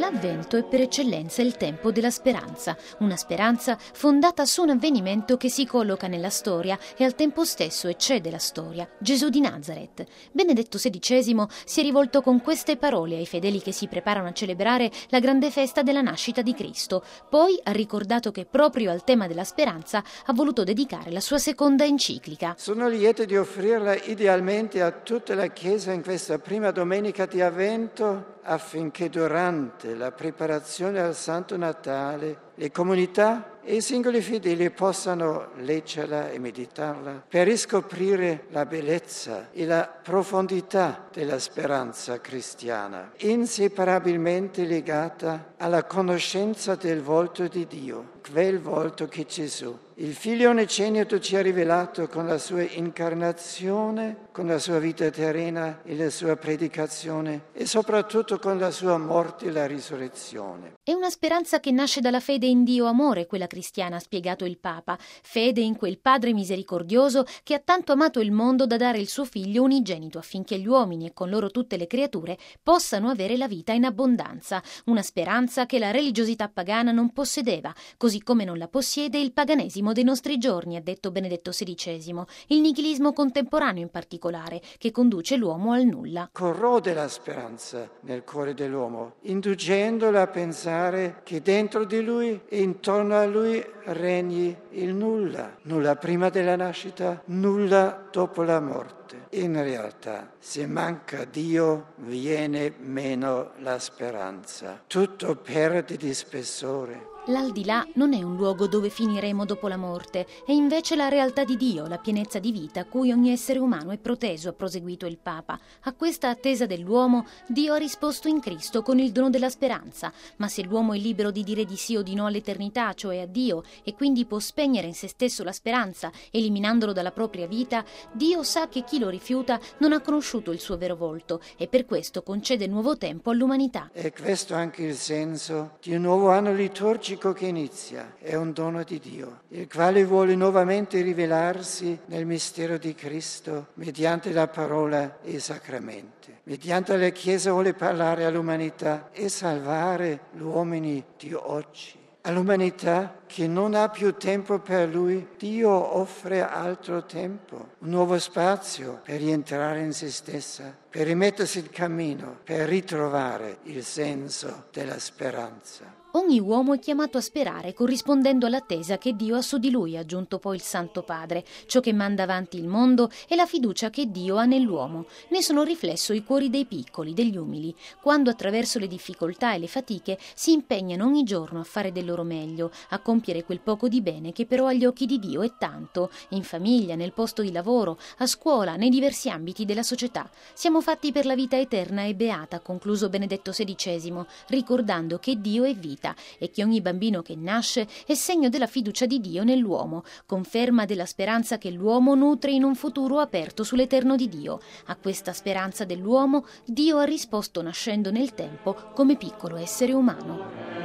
L'Avvento è per eccellenza il tempo della speranza, una speranza fondata su un avvenimento che si colloca nella storia e al tempo stesso eccede la storia, Gesù di Nazaret. Benedetto XVI si è rivolto con queste parole ai fedeli che si preparano a celebrare la grande festa della nascita di Cristo. Poi ha ricordato che proprio al tema della speranza ha voluto dedicare la sua seconda enciclica. Sono lieto di offrirla idealmente a tutta la Chiesa in questa prima domenica di Avvento, affinché durante la preparazione al Santo Natale le comunità e i singoli fedeli possano leggerla e meditarla per riscoprire la bellezza e la profondità della speranza cristiana, inseparabilmente legata alla conoscenza del volto di Dio, quel volto che Gesù, il Figlio unigenito, ci ha rivelato con la sua incarnazione, con la sua vita terrena e la sua predicazione e soprattutto con la sua morte e la risurrezione. È una speranza che nasce dalla fede in Dio amore, quella cristiana, ha spiegato il Papa, fede in quel Padre misericordioso che ha tanto amato il mondo da dare il suo Figlio unigenito affinché gli uomini e con loro tutte le creature possano avere la vita in abbondanza, una speranza che la religiosità pagana non possedeva, così come non la possiede il paganesimo dei nostri giorni, ha detto Benedetto XVI, il nichilismo contemporaneo in particolare, che conduce l'uomo al nulla. Corrode la speranza nel cuore dell'uomo, inducendola a pensare che dentro di lui e intorno a lui regni il nulla, nulla prima della nascita, nulla dopo la morte. In realtà, se manca Dio, viene meno la speranza. Tutto perde di spessore. L'aldilà non è un luogo dove finiremo dopo la morte, è invece la realtà di Dio, la pienezza di vita a cui ogni essere umano è proteso, ha proseguito il Papa. A questa attesa dell'uomo, Dio ha risposto in Cristo con il dono della speranza, ma se l'uomo è libero di dire di sì o di no all'eternità, cioè a Dio, e quindi può spegnere in se stesso la speranza, eliminandolo dalla propria vita, Dio sa che chi lo rifiuta non ha conosciuto il suo vero volto e per questo concede nuovo tempo all'umanità. E questo è anche il senso di un nuovo anno liturgico che inizia, è un dono di Dio, il quale vuole nuovamente rivelarsi nel mistero di Cristo mediante la parola e i sacramenti. Mediante la Chiesa vuole parlare all'umanità e salvare gli uomini di oggi. All'umanità che non ha più tempo per Lui, Dio offre altro tempo, un nuovo spazio per rientrare in se stessa, per rimettersi in cammino, per ritrovare il senso della speranza. Ogni uomo è chiamato a sperare, corrispondendo all'attesa che Dio ha su di lui, ha aggiunto poi il Santo Padre. Ciò che manda avanti il mondo è la fiducia che Dio ha nell'uomo. Ne sono riflesso i cuori dei piccoli, degli umili, quando attraverso le difficoltà e le fatiche si impegnano ogni giorno a fare del loro meglio, a compiere quel poco di bene che però agli occhi di Dio è tanto, in famiglia, nel posto di lavoro, a scuola, nei diversi ambiti della società. Siamo fatti per la vita eterna e beata, ha concluso Benedetto XVI, ricordando che Dio è vita e che ogni bambino che nasce è segno della fiducia di Dio nell'uomo, conferma della speranza che l'uomo nutre in un futuro aperto sull'eterno di Dio. A questa speranza dell'uomo Dio ha risposto nascendo nel tempo come piccolo essere umano.